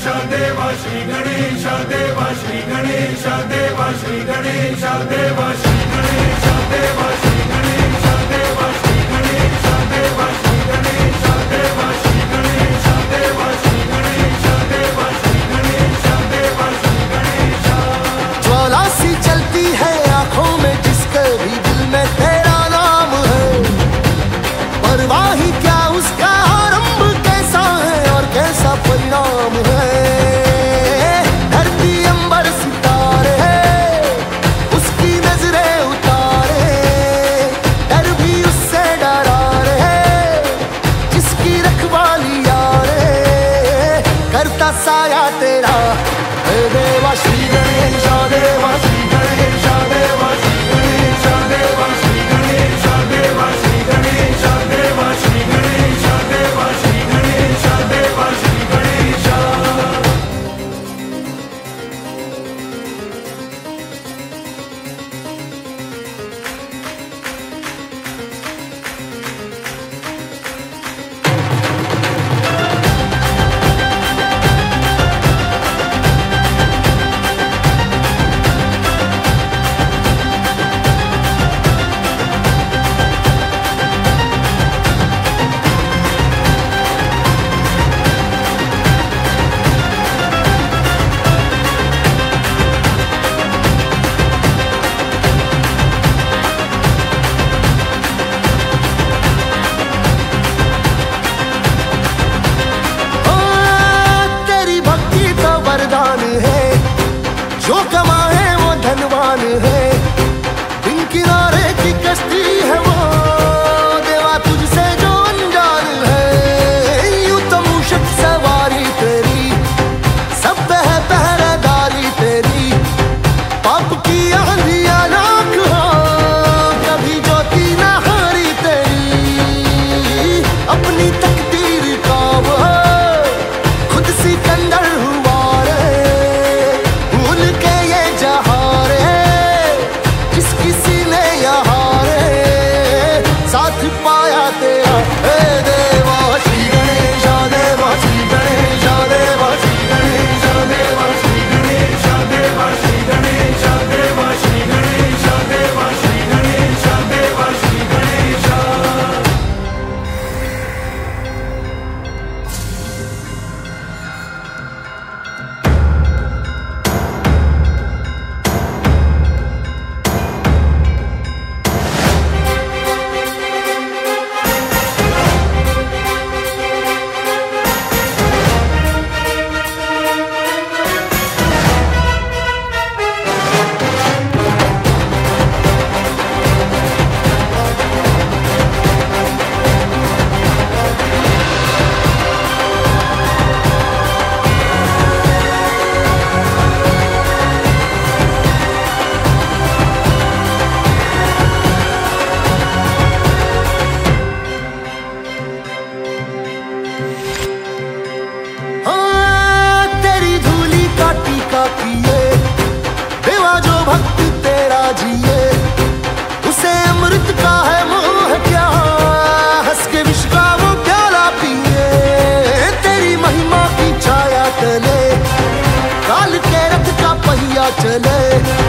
देवा श्री गणेश देवा श्री गणेश देवा श्री गणेश देवा श्री गणेश देवा श्री गणेश देवा श्री गणेश देवा श्री गणेश देवा श्री गणेश देवा श्री गणेश देवा श्री गणेश देवा श्री गणेश। ज्वाला सी चलती है आंखों में जिसके भी दिल में तेरा नाम है, परवाह ही क्या उसका आरंभ कैसा है और कैसा परिणाम है। धरती अंबर सितारे उसकी नजरें उतारे, डर भी उससे डरा रहे जिसकी रखवाली यारे करता साया तेरा। देवा श्री गणेश देवा श्री गणेश देवा श्री गणेश देवा श्री गणेश देवा श्री गणेश देवा श्री गणेश देवा श्री गणेश देवा श्री गणेश। जो कमाए वो धनवान है, बिन किनारे की कश्ती है वो देवा तुझसे जो अनजान है। यूं तो मूषक सवारी तेरी सब है पहरेदारी तेरी, पाप की आंधियां लाख हो कभी ज्योति न हारी तेरी। अपनी तकदीर का वो खुद सिकंदर हुआ पाया तेरा। देवा श्री गणेश देवा श्री गणेश देवा श्री गणेश देवा श्री गणेश देवा श्री गणेश देवा श्री गणेश देवा श्री गणेश देवा श्री गणेश। देवा जो भक्त तेरा जिए उसे अमृत का है मोह क्या, हंस के विष का वो प्याला पिए। तेरी महिमा की छाया तले काल के रथ का पहिया चले।